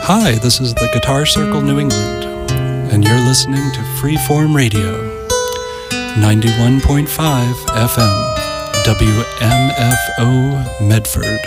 Hi, this is the Guitar Circle New England, and you're listening to Freeform Radio, 91.5 FM, WMFO Medford.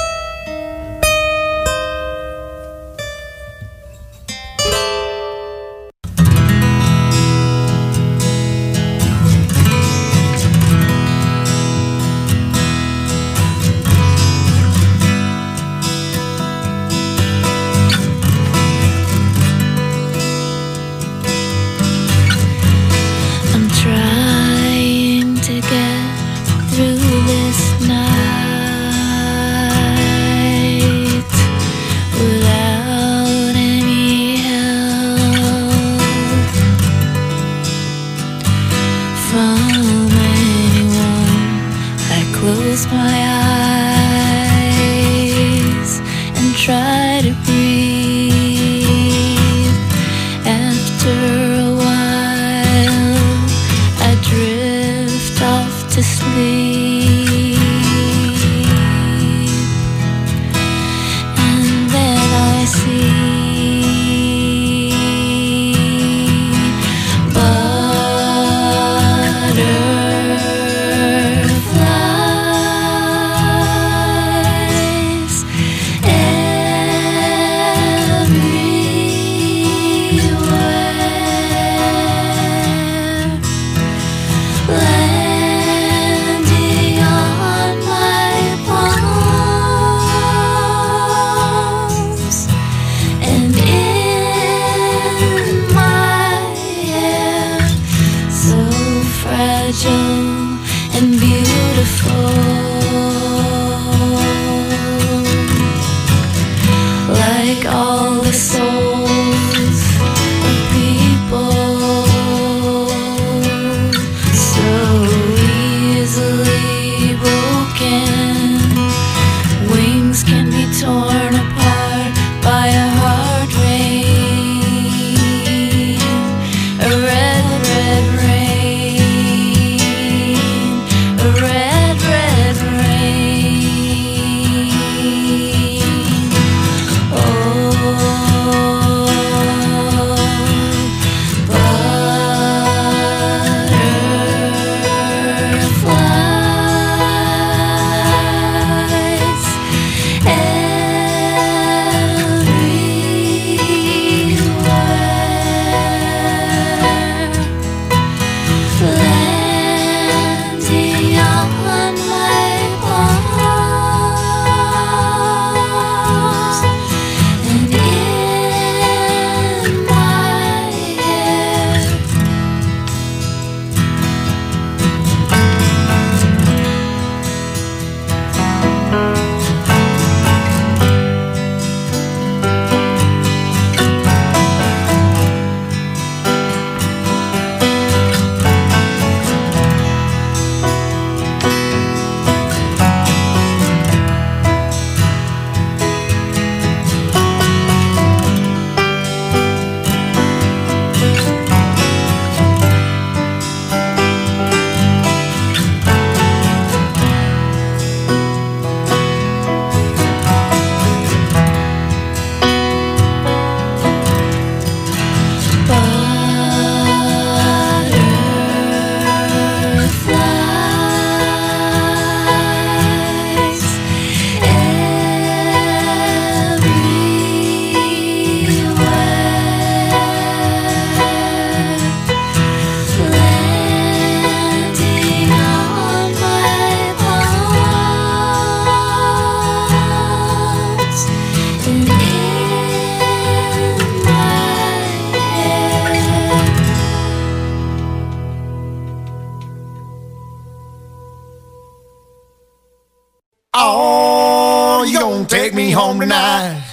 Oh, you gonna take me home tonight?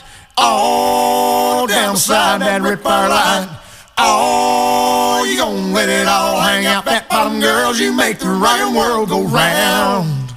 Oh, down beside that red fire line. Oh, you gonna let it all hang out that bottom, girls? You make the round world go round.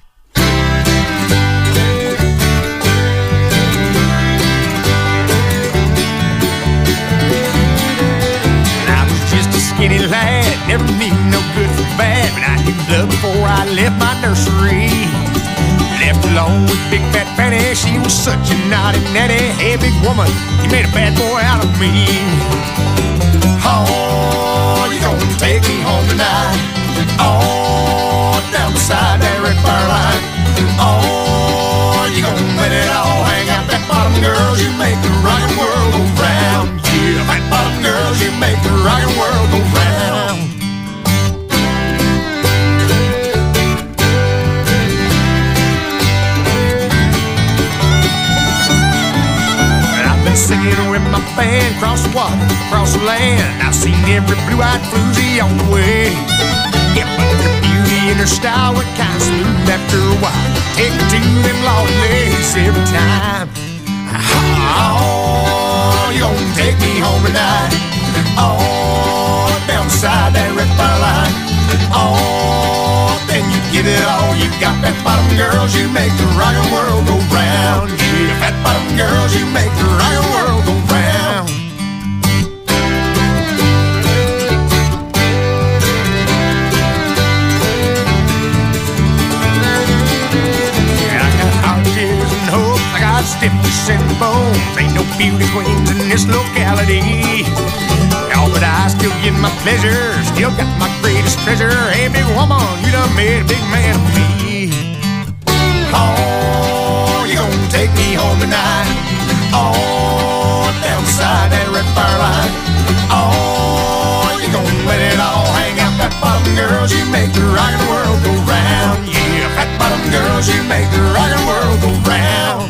I was just a skinny lad, never mean no good for bad, but I knew love before I left my nursery. Left alone with Big Fat Fanny, she was such a naughty nanny. Hey, big woman, you made a bad boy out of me. Oh, you gonna take me home tonight? Oh, down beside that red fire line. Oh, you gonna let it all hang out? Fat bottom girls, you make the rockin' world go round. Yeah, fat bottom girls, you make the rockin' world go round. Singing with my band, cross the water, across the land. I've seen every blue-eyed floozy on the way. Yeah, but her beauty and her style were kind of smooth after a while. Take me to them lolly legs every time. Oh, you gonna take me home tonight? Oh, down beside that red fire line. Oh, then you give it all you got. Fat bottom girls, you make the rockin' world go round. Yeah, fat bottom girls, you make the rockin' world go round. Yeah, I got hard tears and hope, I got stiffness and bones. Ain't no beauty queens in this locality. Oh, but I still get my pleasure, still got my greatest treasure. Hey, big woman, you done made a big man of me. Oh, you gonna take me home tonight? Oh, down beside that red fire line. Oh, you gonna let it all hang out? Fat bottom girls, you make the rockin' world go round. Yeah, fat bottom girls, you make the rockin' world go round.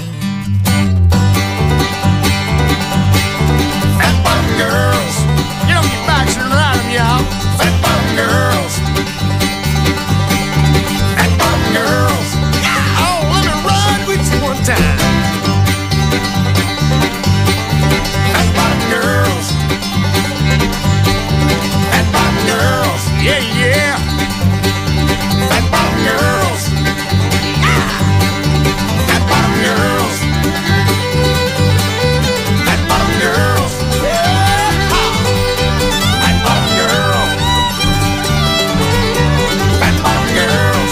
Fat bottom girls, get on your backs and ride them, y'all. Fat bottom girls. Fat bottom girls. Oh, let me ride with you one time. Fat bottom girls. Fat bottom girls. Yeah, yeah. Fat bottom girls. Fat bottom girls. Fat bottom girls. Fat bottom girls. Fat bottom girls.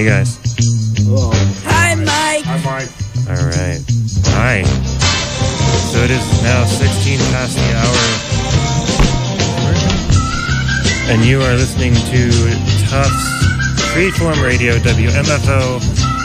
Hey, guys. Hello. Hi, Mike. Hi, Mike. All right. Hi. So it is now 16 past the hour. And you are listening to Tufts Freeform Radio, WMFO.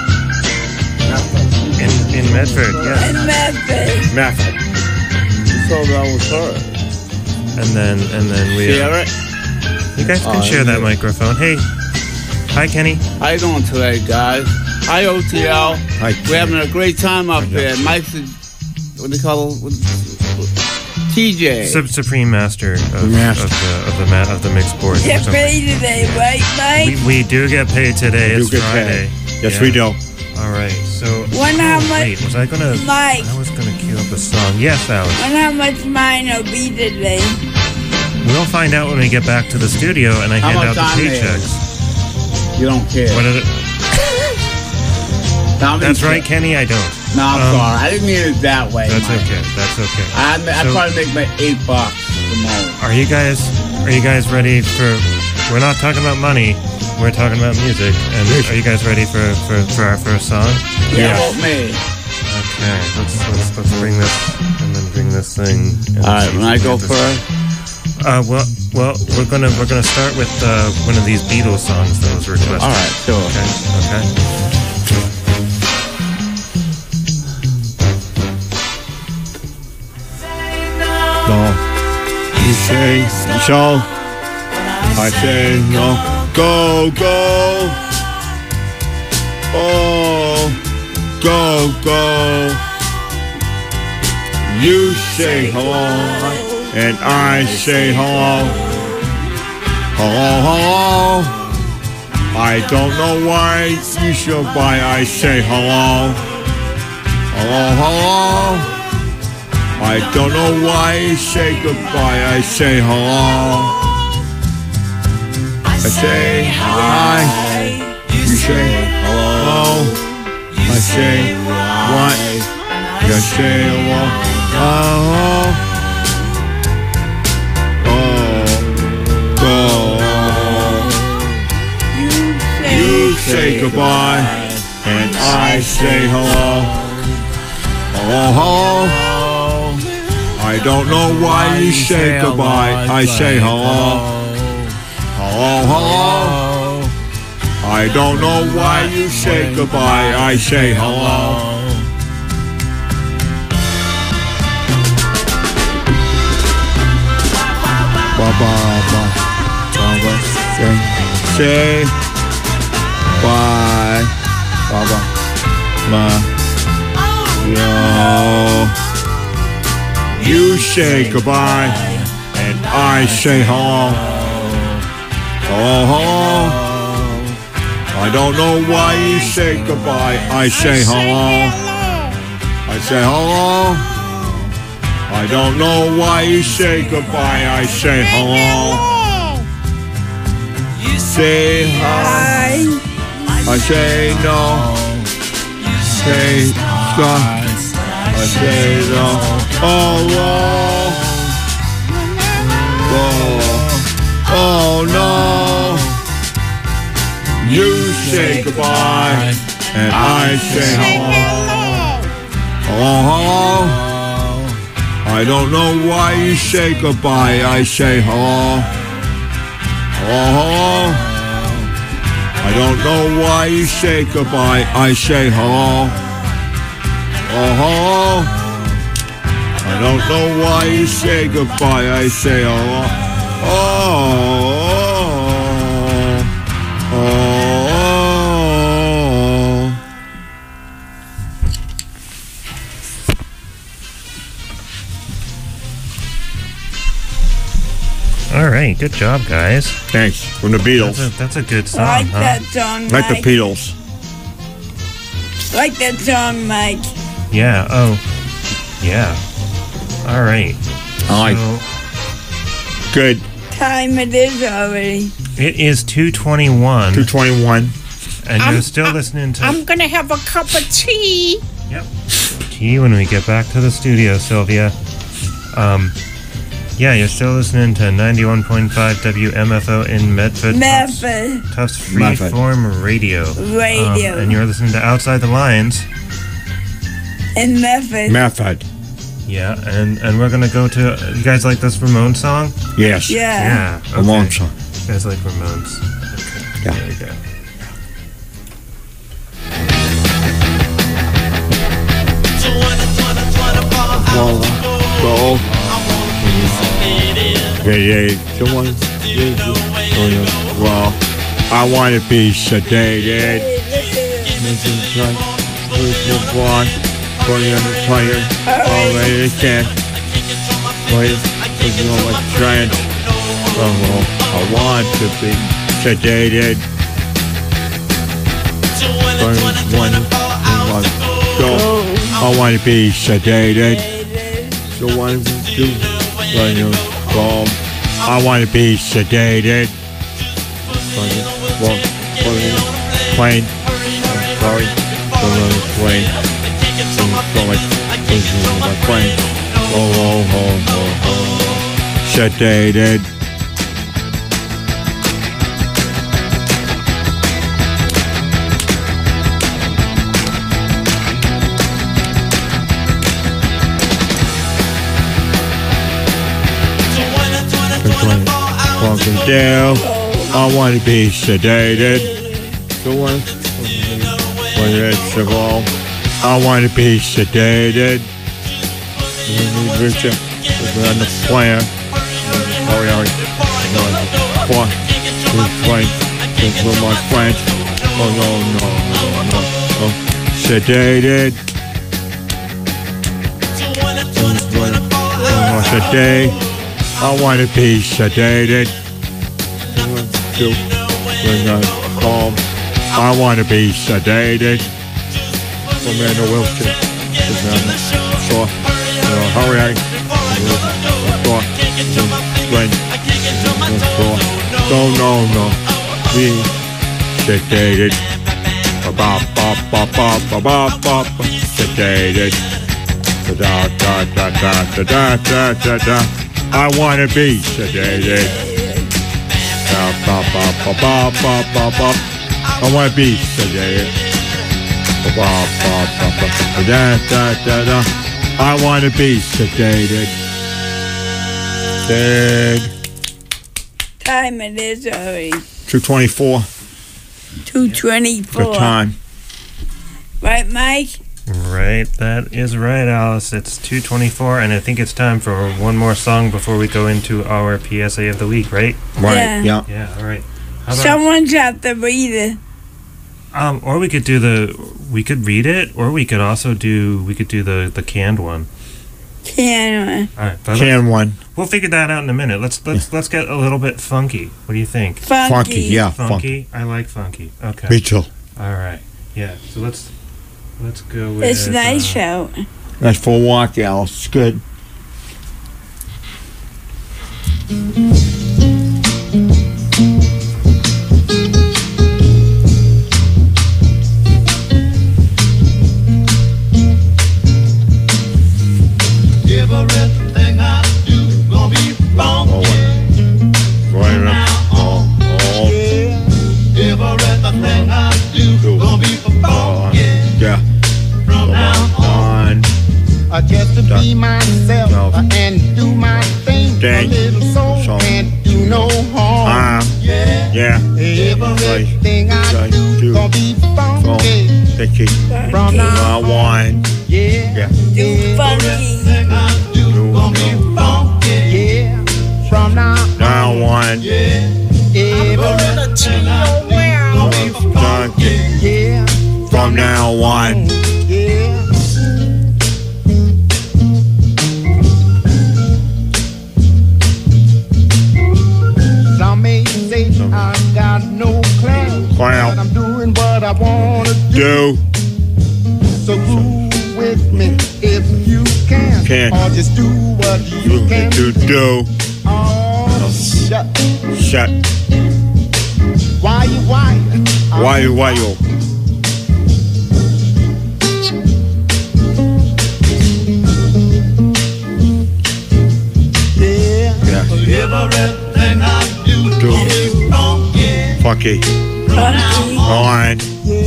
In Medford, yes. In Method. Medford. You told that was her. And then we... Share it? You guys can share that microphone. Hey. Hi, Kenny. How you doing today, guys? Hi, OTL. Hi. We're having a great time up here. Mike's, what do they call it? TJ. Supreme Master of the mixed board. Get paid today, right, Mike? We do get paid today. It's Friday. Yes, we do. All right. So. Wonder how much. Wait, was I gonna? Mike. I was gonna cue up a song. Yes, Alex. Wonder how much mine will be today. We'll find out when we get back to the studio and I hand out the paychecks. You don't care. What is it? That's right, Kenny. I don't. No, I'm sorry. I didn't mean it that way. That's Mike. okay. That's okay. I probably make my $8 tomorrow. Are you guys ready for? We're not talking about money. We're talking about music. And are you guys ready for our first song? Yeah. How about me? Okay. Let's bring this and then bring this thing. All right. When I go first. Well, we're gonna start with one of these Beatles songs that was requested. All right. Sure. Okay. No. You say so. I say no. Go, go. Oh, go, go. You say hello, and I say hello. Hello, hello. I don't know why you should buy. I say hello. Hello, hello. I don't know why you say goodbye. I say hello. I say hi. You say hello. I say what? You say hello. You say goodbye, and I say hello. Hello, hello. I don't know why you say goodbye. I say hello. Hello, hello. I don't know why you say goodbye. I say hello. Say bye. You say goodbye, and I say hello. Hello, hello. I don't know why you say goodbye. I say hello. I say hello. I don't know why you say goodbye. I say hello. Say hi. I say no. Say stop. I say no. Oh, oh no. You say goodbye, and I say hello. Hello, hello. I don't know why you say goodbye. I say hello. Hello, hello. I don't know why you say goodbye. I say hello. Hello, hello. I don't know why you say goodbye. I say hello. All right, good job, guys. Thanks. From the Beatles. That's a good song, Like huh? that song, Like the Mike. Beatles. Like that song, Mike. Yeah. Oh. Yeah. All right. I like. Good. Time it is already. It is 2:21. 2:21. And you're still listening to... I'm gonna have a cup of tea. Yep. Tea when we get back to the studio, Sylvia. Yeah, you're still listening to 91.5 WMFO in Medford. Medford Tufts Medford. Freeform Radio. Radio. And you're listening to Outside the Lines. in Medford. Method. Yeah, and we're gonna go to. You guys like this Ramones song? Yes. Yeah. Okay. Ramones song. You guys like Ramones? Okay. Yeah. There we go. Go. Yeah. Someone. Well, I want to be sedated. Already can. Trying. I want to be sedated. Go. I want to be sedated. So one, two, go. I want to be sedated. Plane. Sorry. Plane. Plane. Sedated. Walking down, I want to be sedated. The one it's the wall. I want to be sedated. Richard is on the plan. Oh yeah, one, two, flank, with my flank. Oh no, sedated. Sedated. I want to be sedated. Calm. I want to be sedated. Commander Wilson is on the shore. Hurry, no. Be sedated. Sedated. Da. I want to be sedated. I want to be sedated. I want to be sedated. Dead. Time it is already. 2:24. 2:24. Good time. Right, Mike? Right, that is right, Alice. It's 2:24, and I think it's time for one more song before we go into our PSA of the week, right? Right. Yeah. Yeah. All right. How about, Someone's have to read it. or we could do we could read it, or we could also do the canned one. Can All right, Can one. we'll figure that out in a minute. Let's get a little bit funky. What do you think? funky. Yeah. Funky. I like funky. Okay. Me too. All right. Yeah. So let's go with. It's nice out. That's for a walk, Alice. It's good. Everything I do gonna be funky. Right up. Everything I do gonna be funky. Yeah. From now on. Just to be myself No. and do my thing. A Dang. little soul So. can't do no harm. Yeah. Everything I Right. do gonna be funky. Sticky. From now One. Yeah. Do funky. Everything I do gonna be funky. Yeah. From now Now one. everything Gonna be funky. yeah. From now on. Yeah. Some may say I got no class, Wow. but I'm doing what I wanna do. Do. So groove with me if you can, Can. or just do what you can Do. Oh, shut. Shut. Why you? Why you? Yeah. funky. Funky. On.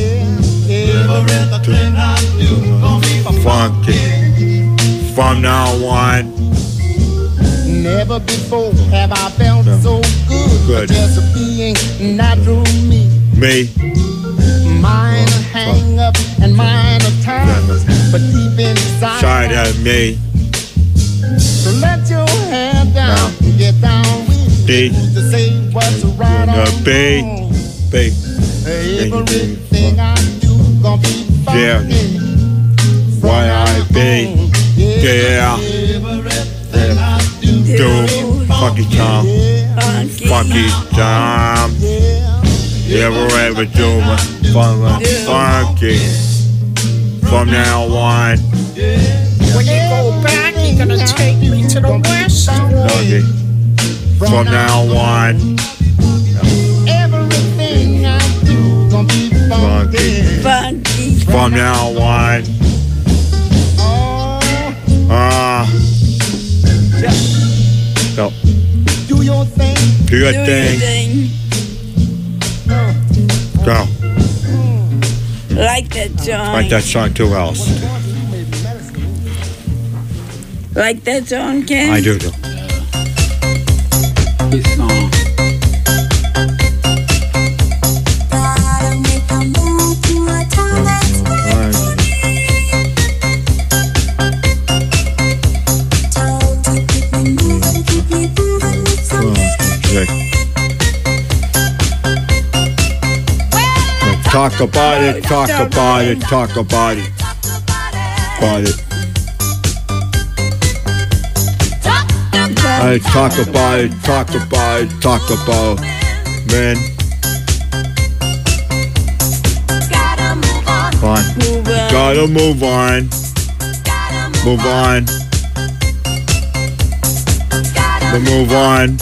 Funky. From now on. Never before have I felt so Good. good. Just being natural me. Me. Mine hang up and mine are times, but deep inside. Side of me. So let your head down and get down with D. me to say what's right on B. wrong. B. Everything I do gonna be funky. Yeah. Why I be. Yeah. Do. Funky time. Funky. Funky time. Ever do funky. From now on. When you go back, you're gonna take me to the west. Funky. From now on. Everything I do gonna be funky. Funky. From now on. Go. Do your thing. Do your Do thing. Go. Like that song. Like that song too else. Like that song, Ken? I do. This song. Talk about it, talk about it, talk about it. About it. I talk about it, talk about it, talk about man. Fine. Move on. Gotta move on. Move on. Move on.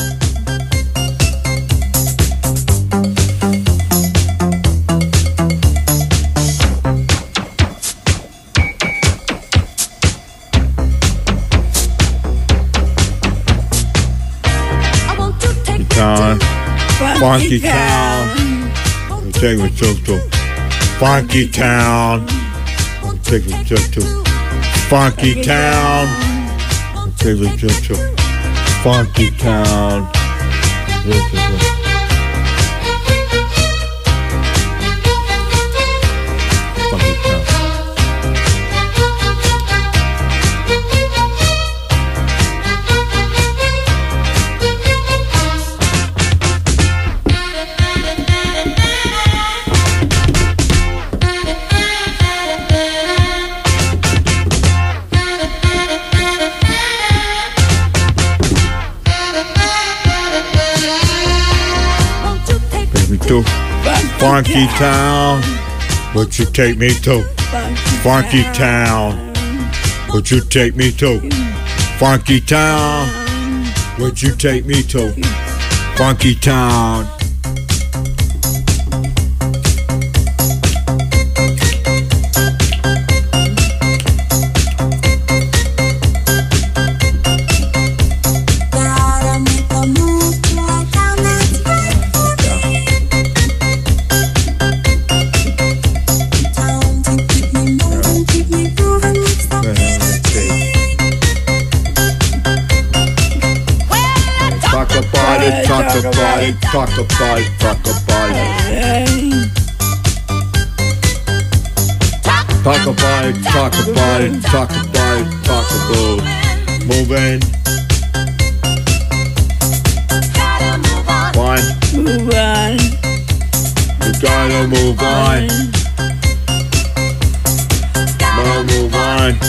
Funky town. Take me to Funky town. Take me to Funky town. Take me to Funky town. Funky town. To Funky town, would you take me to Funky town? Would you take me to Funky town? Would you take me to Funky town? Talk about it, talk about it, talk about it. Talk about it, talk about it, talk about it, talk about it. Moving. Fine. Move on. You gotta move on. Gotta move on.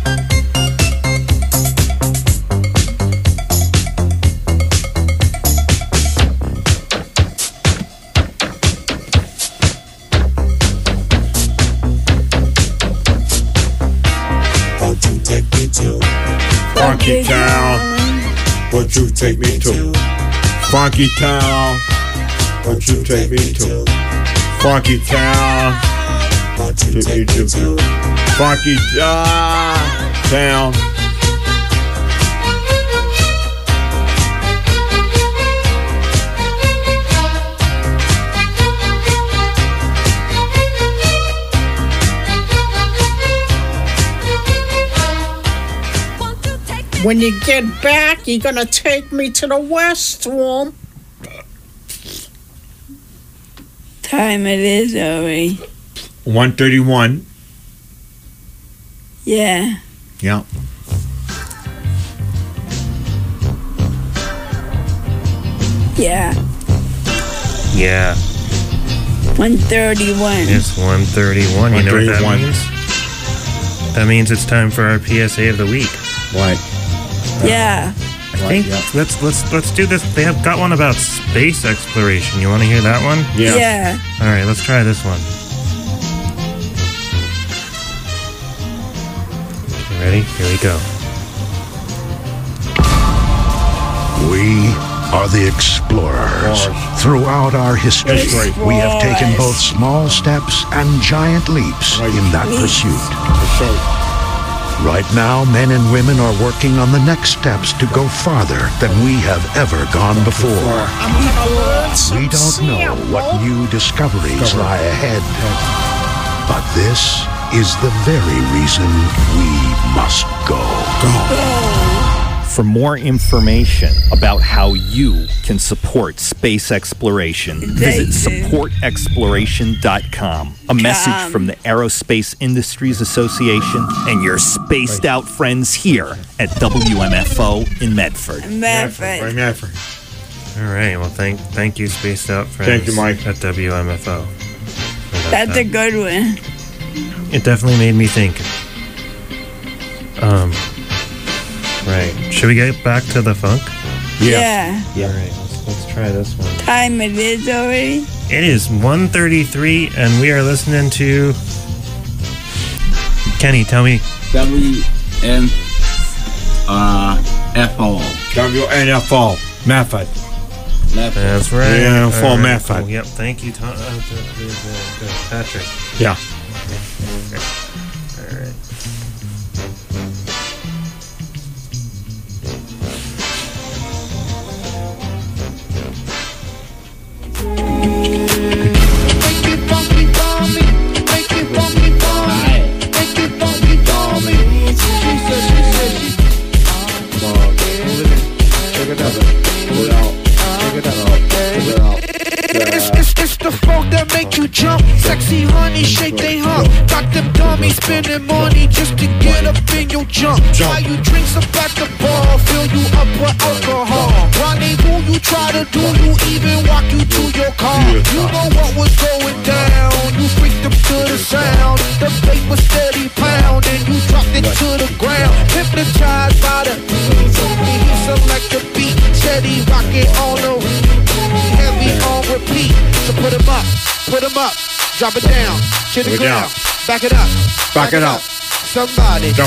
Funky town, would you take me to Funky town? Would you take me to Funky town? Take me to Funky town. When you get back, you're gonna take me to the West Swamp. Time it is already. 1:31. Yeah. Yeah. Yeah. Yeah. 1:31. It's 1:31. You know what that 1:31. means? That means it's time for our PSA of the week. What? Yeah. I think let's do this. They have got one about space exploration. You want to hear that one? Yeah. Yeah. All right, let's try this one. You ready? Here we go. We are the explorers. Throughout our history, we have taken both small steps and giant leaps in that pursuit. Right now, men and women are working on the next steps to go farther than we have ever gone before. I'm gonna learn some We don't know what new discoveries lie ahead, but this is the very reason we must go. For more information about how you can support space exploration, visit supportexploration.com. A message from the Aerospace Industries Association and your spaced out friends here at WMFO in Medford. Medford. Medford. All right. Well, thank you, spaced out friends. Thank you, Mike. At WMFO. That's a good one. It definitely made me think. Right. Should we get back to the funk? Yeah. All right. Let's try this one. Time it is already. It is 1:33, and we are listening to. Kenny, tell me. WNFO. WNFO. Medford. That's right. Yeah, full All right, Medford. cool. Yep. Thank you, Patrick. Yeah. All right. It's the funk that make you jump. Sexy honey, shake they hump. Got them dummies spending money just to get up in your jump. Buy you drinks up at the bar, fill you up with alcohol. Rendezvous you try to do, you even walk you to your car. You know what was going down, you freaked them to the sound. The bass was steady pound and you dropped it to the ground. Hypnotized by the he select the beat, steady rocking on the heavy on repeat. So put 'em up, drop it down, to the ground, back it up, Somebody, can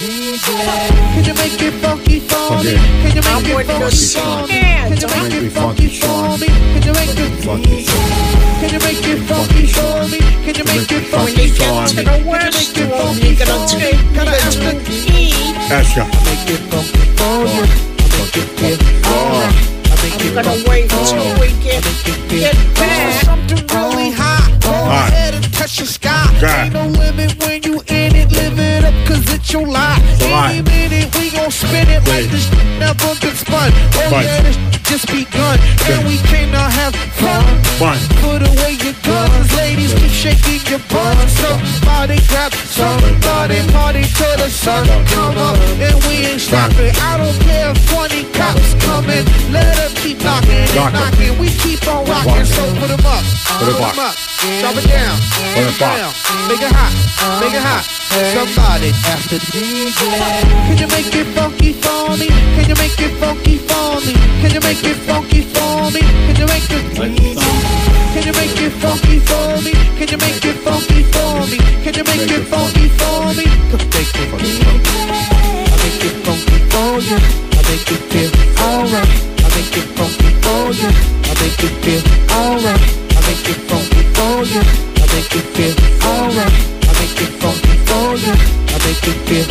you make it funky for me? Can you make it funky for me? Can you make it funky for me? Can you make it funky for me? Can you make it funky for me? Can you make it funky for me? To the West Swamp, you're gonna take me to the key. That's I make it funky for you. I make it feel alright. I'm gonna wait till we get back. Something really hot. Go ahead and touch the sky. Ain't no limit when you in it. Live it up, cause it's your life. Any minute we gon' spin it like this never been spun. Oh yeah, this just begun. And we came to have fun. Put away your guns. Ladies, keep shaking your butt. Somebody grab somebody. Party till the sun come up. And we ain't stopping. I don't care if 20 cops coming. Let them keep knocking and knocking. We keep on rocking. So put 'em up. Put 'em up. Drop it down. Put it down. Make it hot. Make it hot. Somebody after DJ. Can you make it funky for me? Can you make it funky for me? Can you make it funky for me? Can you make it funky? Can you make it funky for me? Can you make it funky for me? Can you make it funky for me? Make it funky. I make it funky for you. I make it feel alright. I make it funky for you. I make it feel alright. I make it funky for you. I make it feel alright. I make it funky for you. I make it feel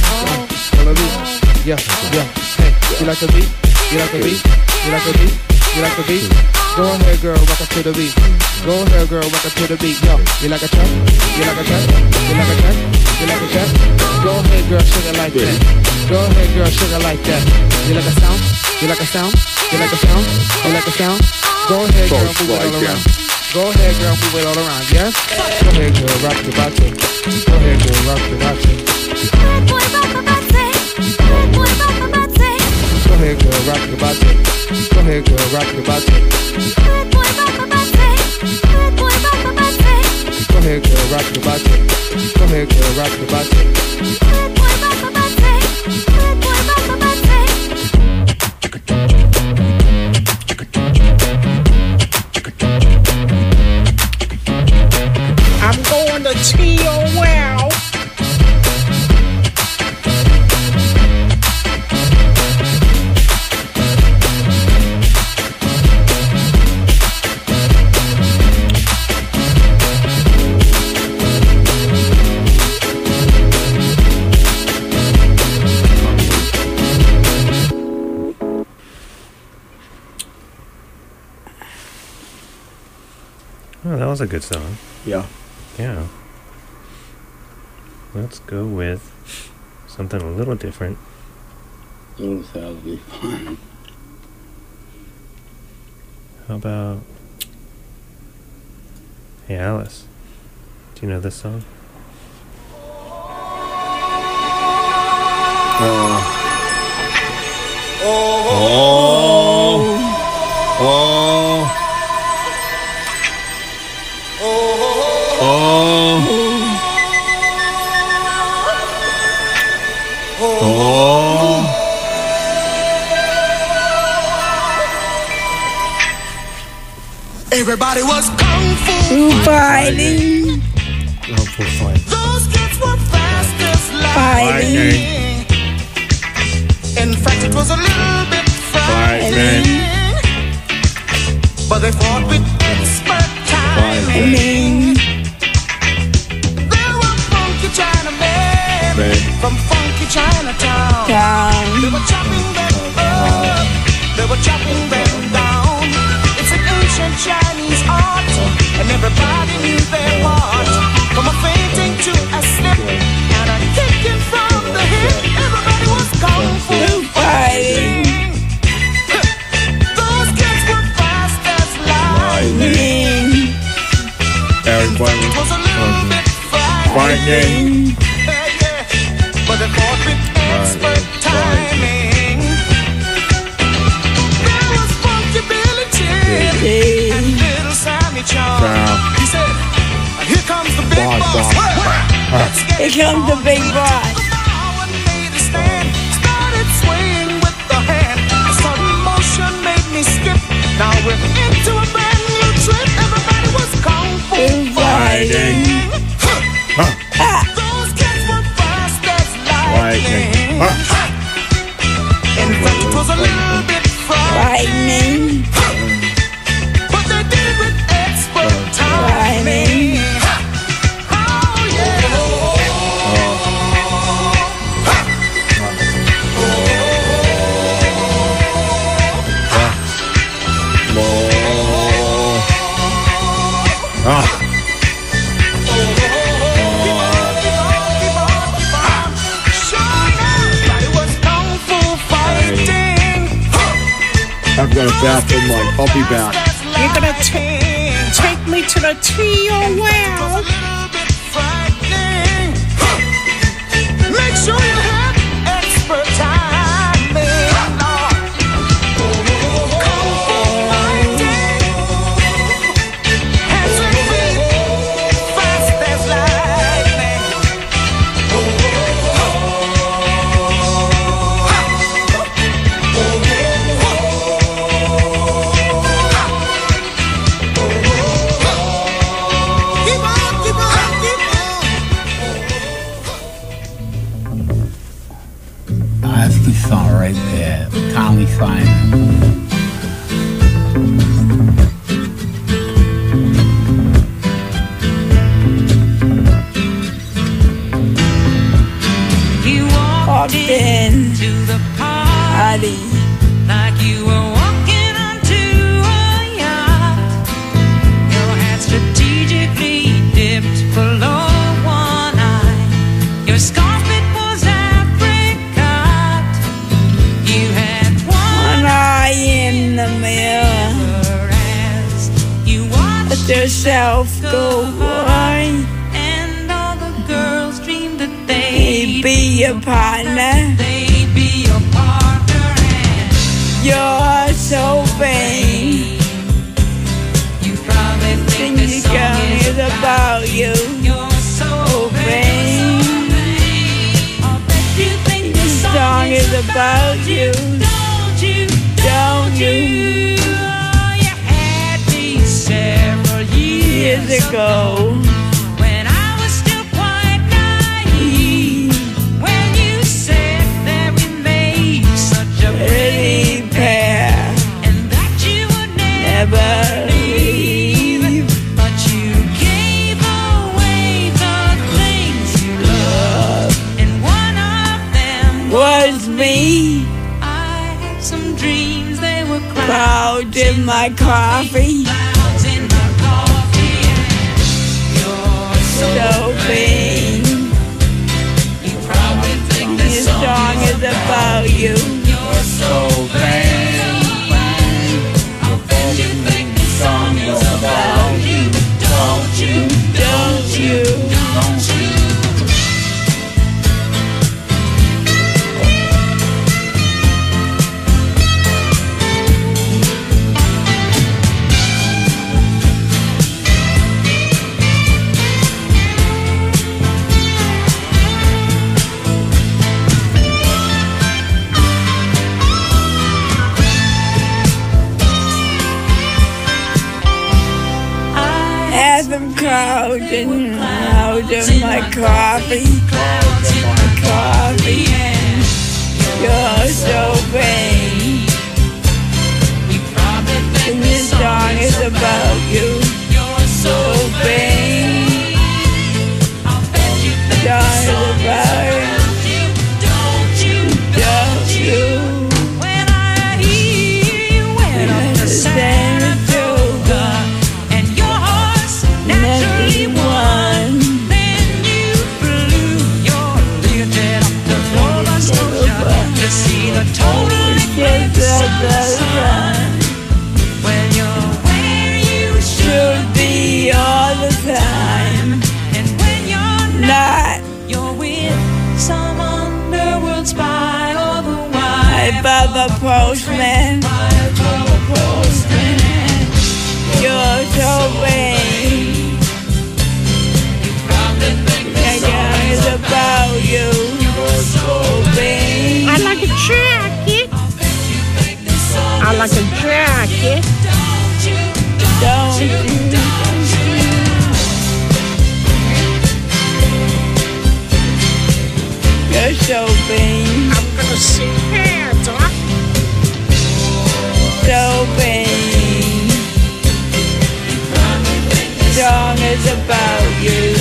yeah. Hey, you like a beat? You like a beat? You like a beat? You like the beat? Go ahead, girl, rock it to the beat. Go ahead, girl, rock it to the beat. Yo, you like a track? You like a track? You like a track? You like a track? Go ahead, girl, sugar like that. Go ahead, girl, sugar like that. You like a sound? You like a sound? You like a sound? You like a sound? Go ahead, girl, move it all around. Go ahead, girl, move it all around. Yes? Go ahead, girl, rock the body. Go ahead, girl, rock the body. Go ahead, girl, rock the body. Go ahead, girl, rock the body. Go ahead, girl, rock the body. Go ahead, girl, rock the body. I'm going to TOL. Oh, that was a good song. Yeah. Yeah. Let's go with something a little different. Those sounds be fun. How about... Hey, Alice. Do you know this song? Everybody was kung fu fighting. Kung fu fighting. Those kids were fast as lightning. In fact, it was a little bit frightening. But they fought with expert timing. There were funky Chinamen from funky Chinatown. They were chopping them up. They were chopping them down. It's an ancient Chinese art, and everybody knew their part. From a fainting to a slip, and a kicking from the hip. Everybody was kung fu fighting. Those kids were fast as lightning. Everybody was a little bit frightening. But they fought with expert timing. There was Funky Billy Chin and Little Sammy Charm. He said, here comes the big boss. Here comes the big boss. Started swaying with the hand. A sudden motion made me skip. Now we're into a brand new trip. Everybody was kung fu fighting. Those kids were fast as lightning. In fact, it was a little bit frightening. But they did it with expert timing. Oh, yeah. I've got a bath in my puppy bath. You're gonna take me to the TOL. Make sure you have expert timing. Kung fu fighting. Hands and feet, fast as lightning. That's the song right there. Tommy Simon. You walked in to the party like you were walking onto your partner. You're so vain. Think the song is about you. You're so vain. The song is about you. Don't you? You had me several years ago. When I was still quite naive. When you said that we made such a pretty pair. And that you would never leave. But you gave away the things you loved. And one of them was me. Some dreams, they were clouds in my coffee. Clouds in my coffee. You're so vain. You probably think this song is about you. You're so vain. I bet you think this song is about you. Don't you? Don't you? Don't you? Clouds in my coffee. Clouds in my coffee. You're so vain. And this song is about you. You're so vain. The song is about you. Don't you? When I hear you, when I understand it's over, and your heart's naturally won, then you blew your ticket up to Nova Scotia to see the total eclipse of the sun. When you're where you should be all the time, and when you're not, you're with some underworld spy or the wife of the postman. You're so vain. That song is about you. You're so vain. I like a jacket. I like a jacket. Don't you? You're so vain. I'm gonna sit here, Doc. So vain. The song is about you.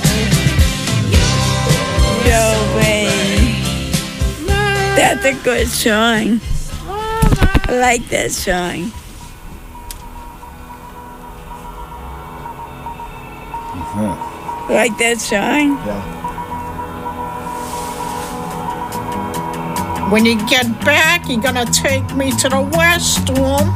So vain. That's a good song. I like that song. Like that song? Yeah. When you get back, you're gonna take me to the West Room.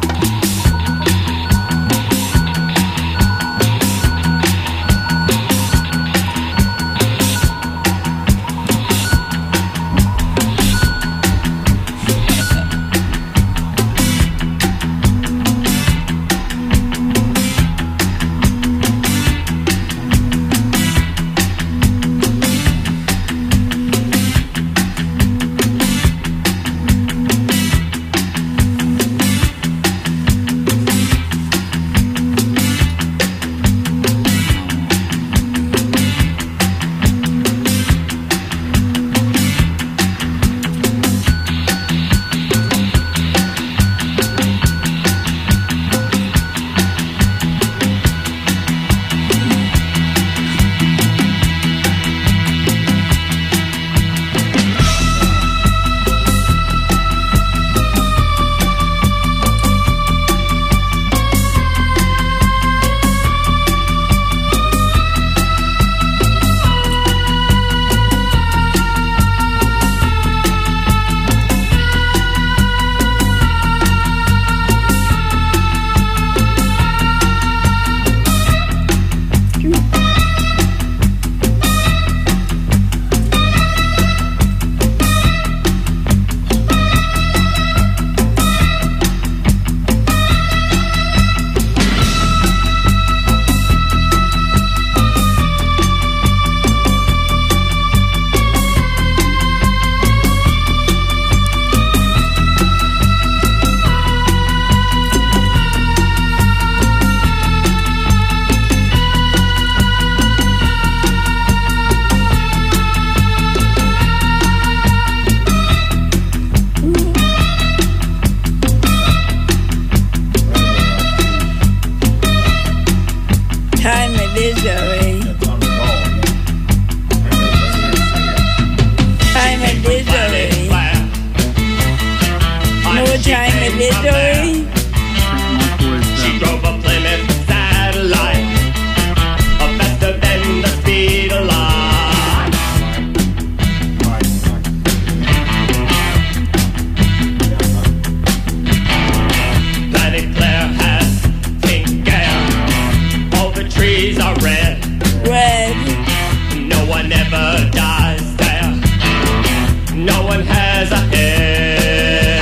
no one has a head.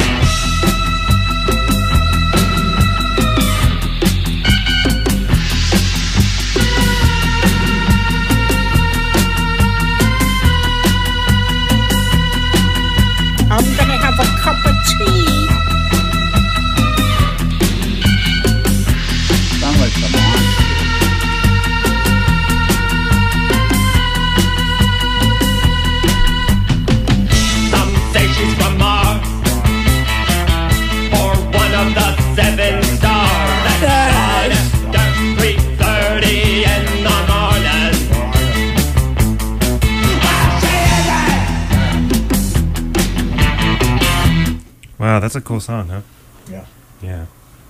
I'm gonna have a cup of tea. Sounds like the monster. Some say she's from Mars, or one of the 7 stars that shine after 3:30 in the morning. Wow, that's a cool song, huh? Yeah. Yeah.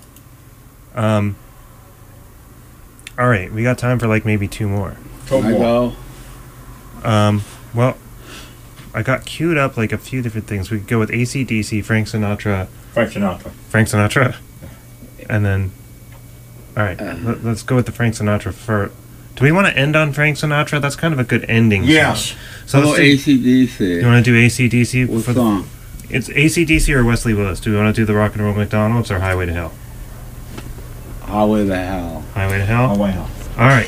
All right, we got time for like maybe 2 more. Go. Well, I got queued up like a few different things. We could go with AC/DC, Frank Sinatra. Frank Sinatra. Frank Sinatra? And then, all right, let's go with the Frank Sinatra first. Do we want to end on Frank Sinatra? That's kind of a good ending. Yes. So let's do AC/DC. You want to do AC/DC? What for song? It's AC/DC or Wesley Willis. Do we want to do the Rock and Roll McDonald's or Highway to Hell? Highway to Hell. Highway to Hell? Highway to Hell. All right.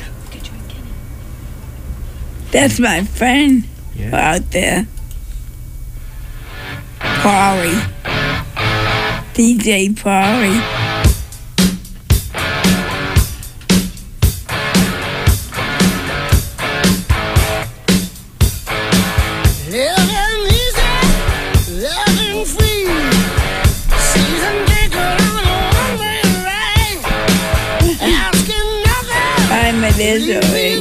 That's my friend out there. Pari. DJ Pari. Living easy, living free. Season ticket on a one-way ride. Asking nothing. I'm a Desiree.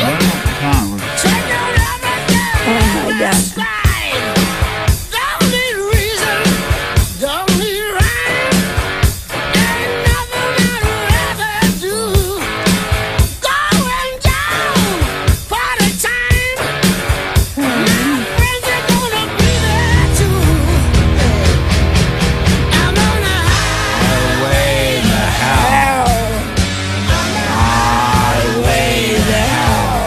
Oh my God. Don't need reason, don't need rhyme. Ain't nothing I'd rather do. Going down, party time. My friends are gonna be there too. I'm on a highway to hell. Highway to hell.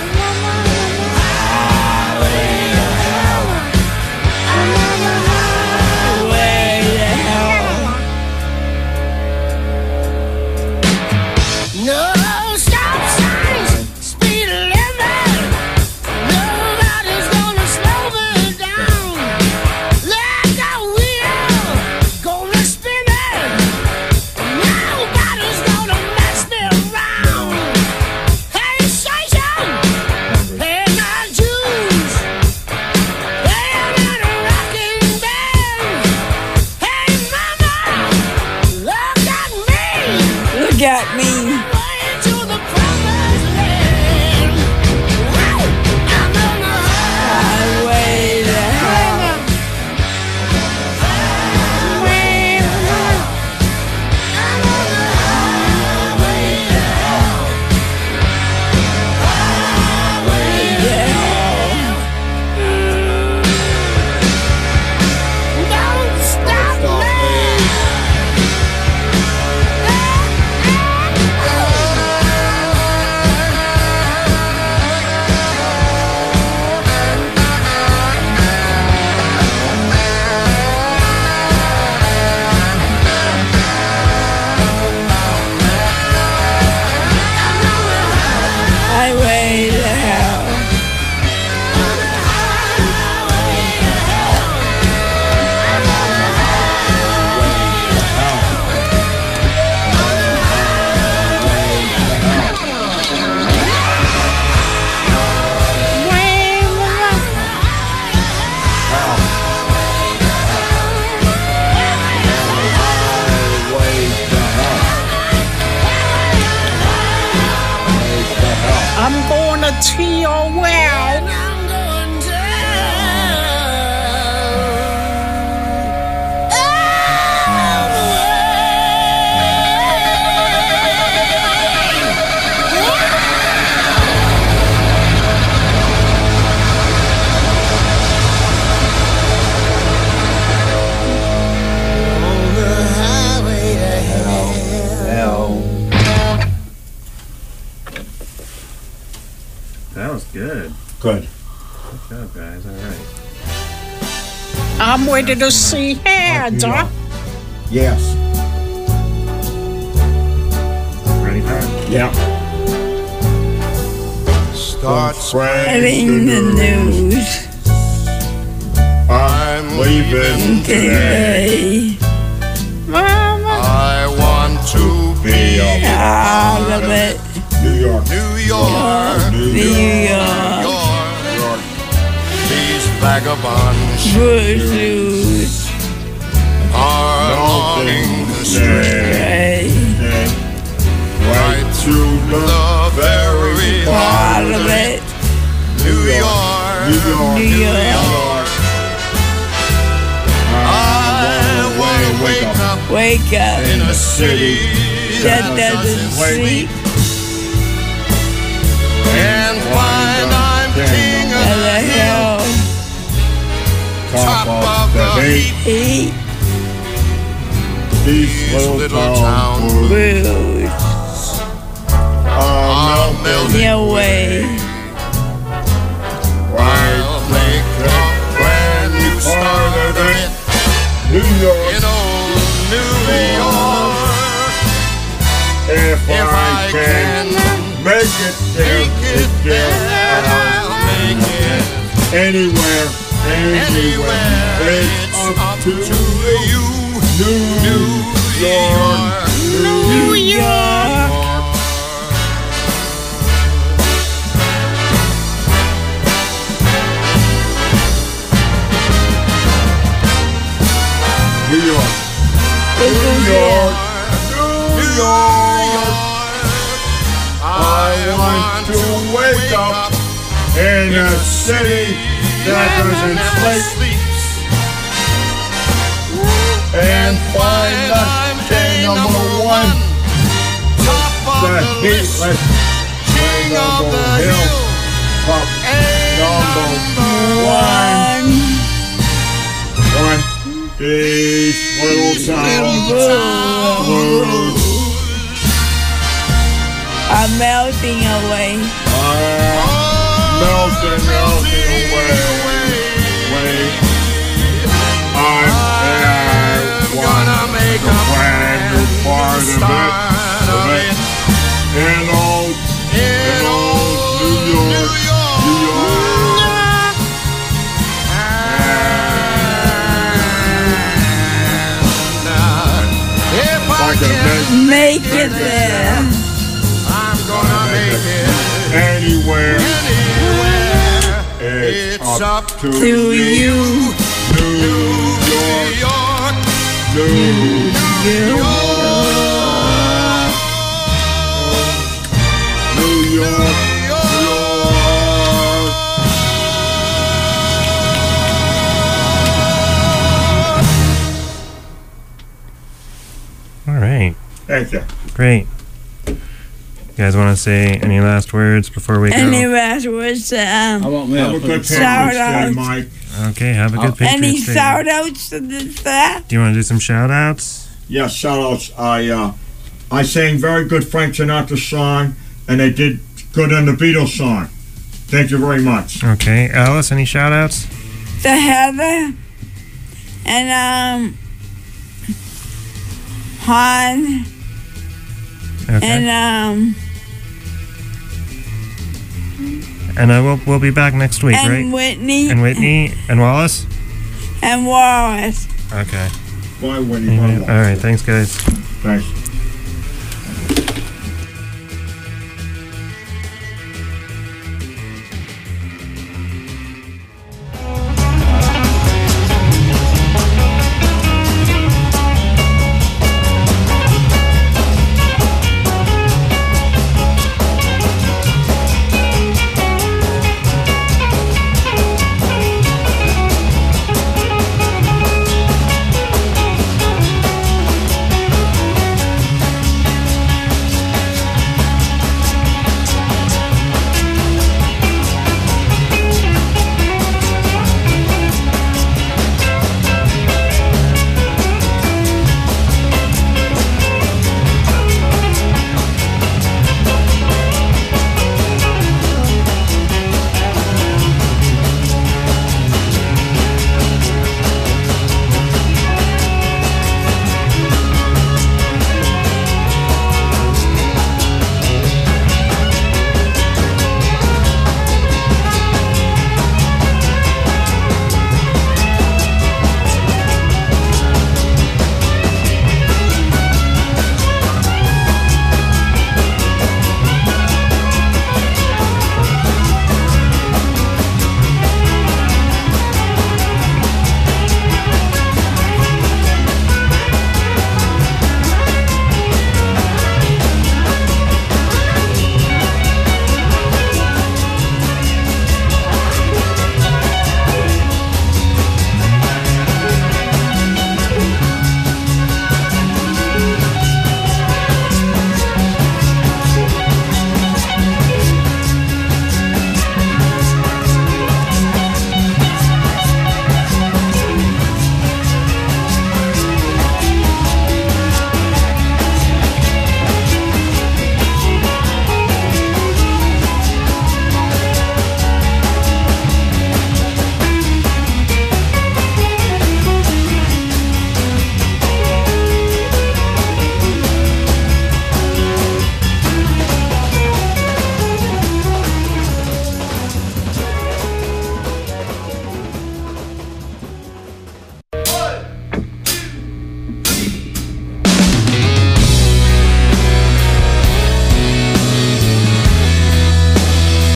No stop signs, speed limit. Nobody's gonna slow me down. Like a wheel, gonna spin it. Nobody's gonna mess me around. Hey, station, pay my dues. Playing in a rocking band. Hey, mama, look at me. Look at me. Highway to hell. Don't stop Highway to hell. I'm going to tea or well. That was good. Good. Good job, guys. All right. I'm ready to see heads, huh? Yes. Ready for it? Yeah. Start Spreading the news. I'm leaving today. Mama, I want to be out of it. New York. New York. New York. These vagabond Shoes. are longing to stray right through the very heart Out of it. New York. New York. I wanna wake up Wake up. in a city That doesn't sleep. and find I'm king of At the hill. top of the heap. Eat. These little towns Rude. I'll melt Your way. I'll make a brand new start of it New York. in old New York. If If I I can can make it take it there, there, I'll make it anywhere. anywhere. It's up to you. New York. New York. New York. New York. New York. I want to wake up in a city that doesn't sleep and find the king number one, the heatless king of the hill, top number one. These little towns. I'm melting away. Melting away. I'm gonna make a brand new part of it. In old New York. New York. If I can Make it there. I'm gonna make it anywhere. It's up to you. New York. New York. All right. Thank you. Great. You guys want to say any last words before we go? Any last words? Have a good shout Patriots Day, outs. Mike. Okay, have a good Patriots Any Day. shout outs to that? Do you want to do some shout outs? Yes, shout outs. I sang very good Frank Sinatra song, and they did good on the Beatles song. Thank you very much. Okay. Alice, any shout outs? To Heather and Han Okay. And we'll be back next week, and right? Whitney And Whitney and Wallace? and Wallace. Okay. Bye, Whitney. All right. Thanks, guys. Thanks.